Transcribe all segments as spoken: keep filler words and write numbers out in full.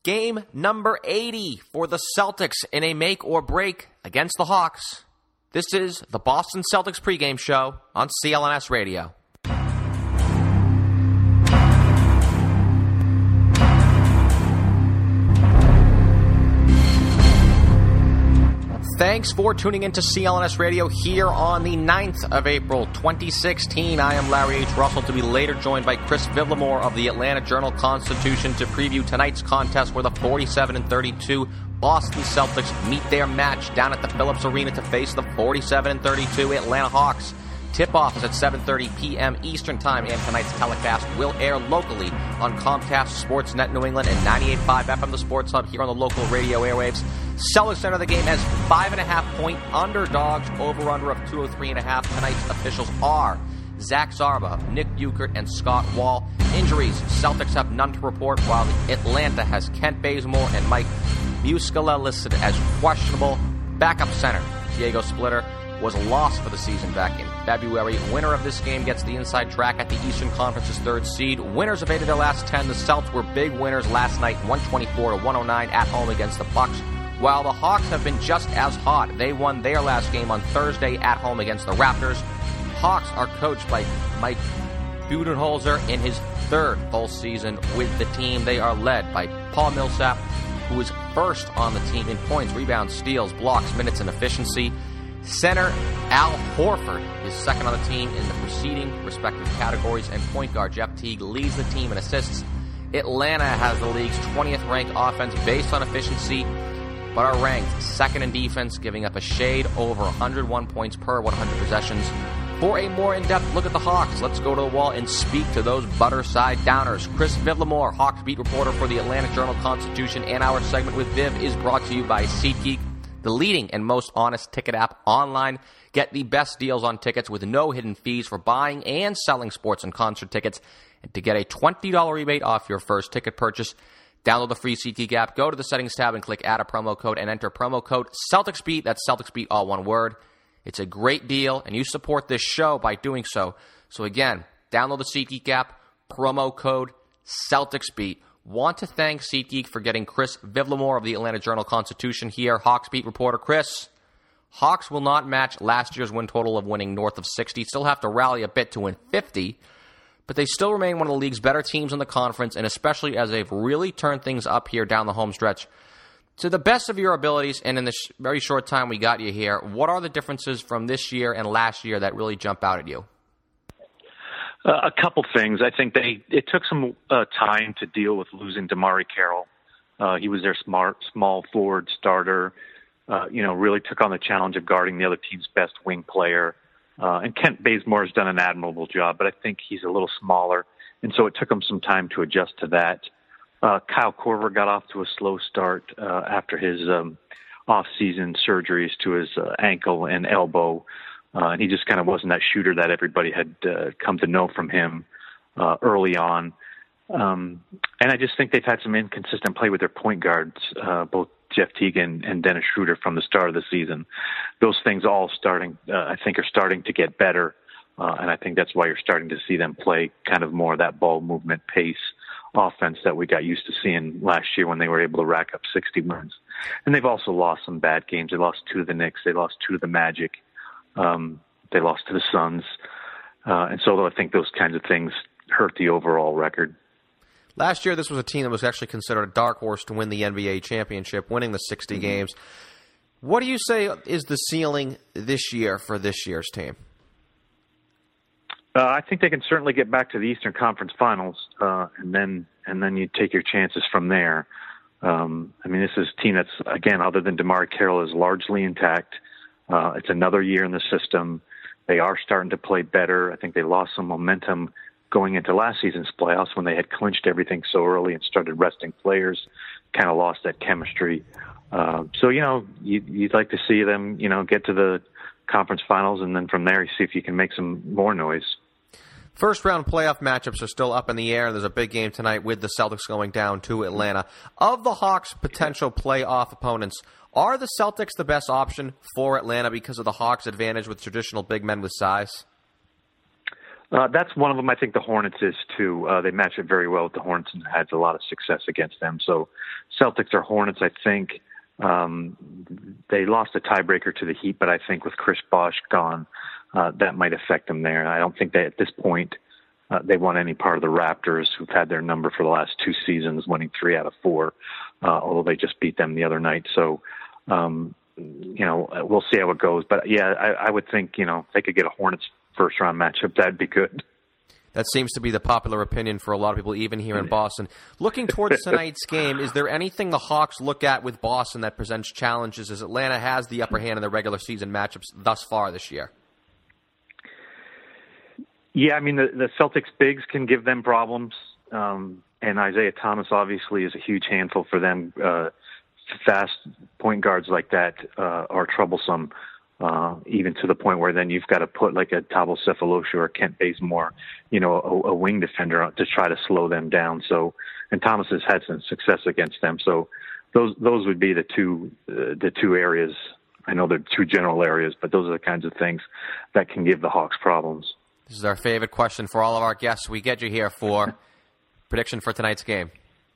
game number eighty for the Celtics in a make or break against the Hawks. This is the Boston Celtics pregame show on C L N S Radio. Thanks for tuning in to C L N S Radio here on the ninth of April, twenty sixteen. I am Larry H. Russell, to be later joined by Chris Vivlamore of the Atlanta Journal-Constitution to preview tonight's contest where the forty-seven and thirty-two Boston Celtics meet their match down at the Phillips Arena to face the forty-seven and thirty-two Atlanta Hawks. Tip-off is at seven thirty p.m. Eastern Time, and tonight's telecast will air locally on Comcast Sportsnet New England and ninety-eight point five F M The Sports Hub here on the local radio airwaves. Celtics enter the game as five and a half point underdogs, over-under of two oh three and a half. Tonight's officials are Zach Zarba, Nick Buchert, and Scott Wall. Injuries: Celtics have none to report, while Atlanta has Kent Bazemore and Mike Muscala listed as questionable. Backup center Diego Splitter was lost for the season back in February. Winner of this game gets the inside track at the Eastern Conference's third seed. Winners of eight of their last ten. The Celtics were big winners last night, one twenty-four to one oh nine at home against the Bucks. While the Hawks have been just as hot, they won their last game on Thursday at home against the Raptors. Hawks are coached by Mike Budenholzer in his third full season with the team. They are led by Paul Millsap, who is first on the team in points, rebounds, steals, blocks, minutes, and efficiency. Center Al Horford is second on the team in the preceding respective categories, and point guard Jeff Teague leads the team in assists. Atlanta has the league's twentieth ranked offense based on efficiency, but are ranked second in defense, giving up a shade over one hundred one points per one hundred possessions. For a more in-depth look at the Hawks, let's go to the wall and speak to those butter side downers. Chris Vivlamore, Hawks beat reporter for the Atlanta Journal-Constitution, and our segment with Viv is brought to you by SeatGeek, the leading and most honest ticket app online. Get the best deals on tickets with no hidden fees for buying and selling sports and concert tickets. And to get a twenty dollars rebate off your first ticket purchase, download the free SeatGeek app, go to the settings tab and click add a promo code and enter promo code CelticsBeat. That's CelticsBeat, all one word. It's a great deal, and you support this show by doing so. So again, download the SeatGeek app, promo code CelticsBeat. Want to thank SeatGeek for getting Chris Vivlamore of the Atlanta Journal-Constitution here. Hawks beat reporter Chris. Hawks will not match last year's win total of winning north of sixty. Still have to rally a bit to win fifty. But they still remain one of the league's better teams in the conference, and especially as they've really turned things up here down the home stretch. To the best of your abilities, and in the sh- very short time we got you here, what are the differences from this year and last year that really jump out at you? Uh, a couple things. I think they it took some uh, time to deal with losing DeMarre Carroll. Uh, he was their smart, small forward starter. Uh, you know, really took on the challenge of guarding the other team's best wing player. Uh, and Kent Bazemore has done an admirable job, but I think he's a little smaller, and so it took him some time to adjust to that. Uh, Kyle Korver got off to a slow start uh, after his um, off-season surgeries to his uh, ankle and elbow, uh, and he just kind of wasn't that shooter that everybody had uh, come to know from him uh, early on. Um, and I just think they've had some inconsistent play with their point guards, uh, both Jeff Teague and, and Dennis Schroeder from the start of the season. Those things all starting, uh, I think, are starting to get better, uh, and I think that's why you're starting to see them play kind of more of that ball movement pace offense that we got used to seeing last year when they were able to rack up sixty wins. And they've also lost some bad games. They lost two to the Knicks. They lost two to the Magic. Um, they lost to the Suns. Uh, and so I think those kinds of things hurt the overall record. Last year, this was a team that was actually considered a dark horse to win the N B A championship, winning the sixty mm-hmm. games. What do you say is the ceiling this year for this year's team? Uh, I think they can certainly get back to the Eastern Conference Finals, uh, and then and then you take your chances from there. Um, I mean, this is a team that's, again, other than DeMarre Carroll, is largely intact. Uh, it's another year in the system. They are starting to play better. I think they lost some momentum going into last season's playoffs when they had clinched everything so early and started resting players, kind of lost that chemistry. Uh, so, you know, you, you'd like to see them, you know, get to the conference finals, and then from there you see if you can make some more noise. First round playoff matchups are still up in the air. There's a big game tonight with the Celtics going down to Atlanta. Of the Hawks' potential playoff opponents, are the Celtics the best option for Atlanta because of the Hawks' advantage with traditional big men with size? Uh, that's one of them. I think the Hornets is too. Uh, they match it very well with the Hornets and had a lot of success against them. So Celtics or Hornets, I think um, they lost a tiebreaker to the Heat, but I think with Chris Bosh gone, uh, that might affect them there. I don't think they, at this point, uh, they want any part of the Raptors, who've had their number for the last two seasons, winning three out of four, uh, although they just beat them the other night. So, um, you know, we'll see how it goes. But, yeah, I, I would think, you know, if they could get a Hornets first-round matchup, that'd be good. That seems to be the popular opinion for a lot of people, even here in Boston. Looking towards tonight's game, is there anything the Hawks look at with Boston that presents challenges, as Atlanta has the upper hand in the regular season matchups thus far this year? Yeah, I mean, the, the Celtics bigs can give them problems, um, and Isaiah Thomas obviously is a huge handful for them. Uh, fast point guards like that uh, are troublesome. Uh, even to the point where then you've got to put like a Thabo Sefolosha or Kent Bazemore, you know, a, a wing defender to try to slow them down. So, and Thomas has had some success against them. So those, those would be the two, uh, the two areas. I know they're two general areas, but those are the kinds of things that can give the Hawks problems. This is our favorite question for all of our guests. We get you here for prediction for tonight's game.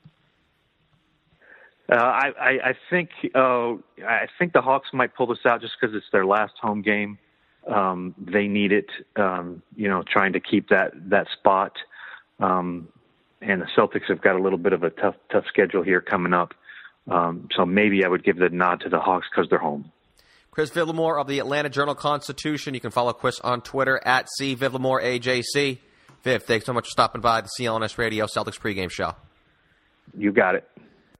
Uh, I, I, I think uh, I think the Hawks might pull this out just because it's their last home game. Um, they need it, um, you know, trying to keep that that spot. Um, and the Celtics have got a little bit of a tough tough schedule here coming up. Um, so maybe I would give the nod to the Hawks because they're home. Chris Vivlamore of the Atlanta Journal-Constitution. You can follow Chris on Twitter at C Vivlamore A J C. Viv, thanks so much for stopping by the C L N S Radio Celtics pregame show. You got it.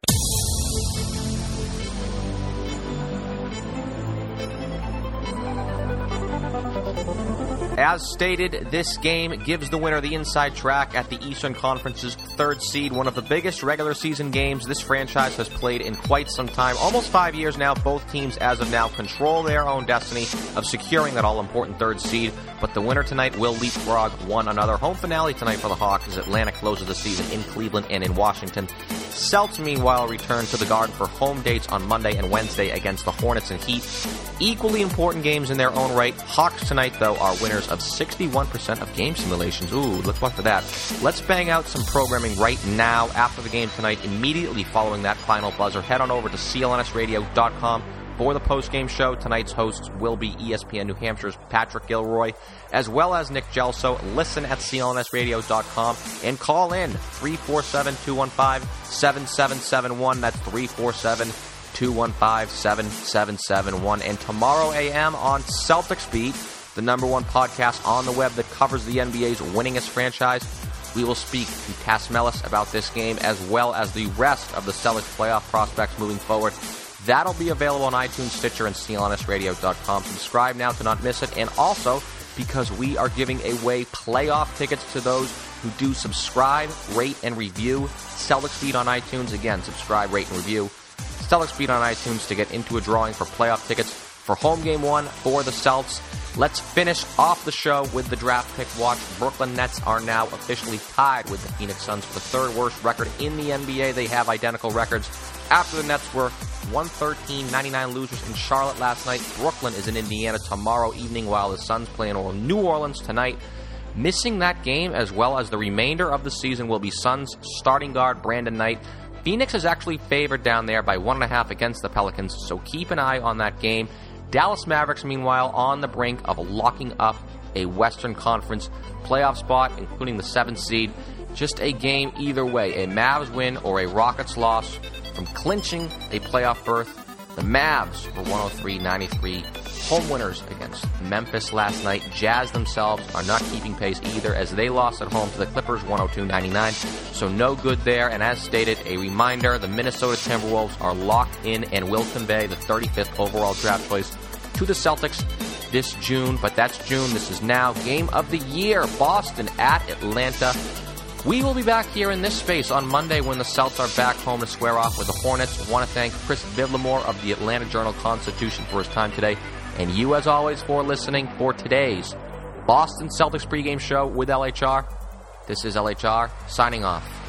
As stated, this game gives the winner the inside track at the Eastern Conference's third seed, one of the biggest regular season games this franchise has played in quite some time. Almost five years now, both teams as of now control their own destiny of securing that all-important third seed, but the winner tonight will leapfrog one another. Home finale tonight for the Hawks as Atlanta closes the season in Cleveland and in Washington. Celts, meanwhile, return to the Garden for home dates on Monday and Wednesday against the Hornets and Heat. Equally important games in their own right. Hawks tonight, though, are winners of sixty-one percent of game simulations. Ooh, let's watch for that. Let's bang out some programming right now after the game tonight. Immediately following that final buzzer, head on over to C L N S radio dot com for the post-game show. Tonight's hosts will be E S P N New Hampshire's Patrick Gilroy, as well as Nick Gelso. Listen at C L N S radio dot com and call in three four seven, two one five, seven seven seven one. That's three four seven, two one five, seven seven seven one. And tomorrow A M on Celtics Beat, the number one podcast on the web that covers the N B A's winningest franchise, we will speak to Cass Mellis about this game as well as the rest of the Celtics playoff prospects moving forward. That'll be available on iTunes, Stitcher, and C L N S radio dot com. Subscribe now to not miss it. And also, because we are giving away playoff tickets to those who do subscribe, rate, and review Celtics Beat on iTunes. Again, subscribe, rate, and review Celtics Beat on iTunes to get into a drawing for playoff tickets for home game one for the Celts. Let's finish off the show with the draft pick watch. Brooklyn Nets are now officially tied with the Phoenix Suns for the third worst record in the N B A. They have identical records. After the Nets were one thirteen ninety-nine losers in Charlotte last night, Brooklyn is in Indiana tomorrow evening while the Suns play in New Orleans tonight. Missing that game as well as the remainder of the season will be Suns starting guard Brandon Knight. Phoenix is actually favored down there by one and a half against the Pelicans, so keep an eye on that game. Dallas Mavericks, meanwhile, on the brink of locking up a Western Conference playoff spot, including the seventh seed. Just a game either way, a Mavs win or a Rockets loss from clinching a playoff berth. The Mavs were one oh three ninety-three home winners against Memphis last night. Jazz themselves are not keeping pace either as they lost at home to the Clippers one oh two ninety-nine. So no good there. And as stated, a reminder, the Minnesota Timberwolves are locked in and will convey the thirty-fifth overall draft choice to the Celtics this June. But that's June. This is now game of the year. Boston at Atlanta. We will be back here in this space on Monday when the Celts are back home to square off with the Hornets. I want to thank Chris Vivlamore of the Atlanta Journal-Constitution for his time today, and you, as always, for listening for today's Boston Celtics pregame show with L H R. This is L H R signing off.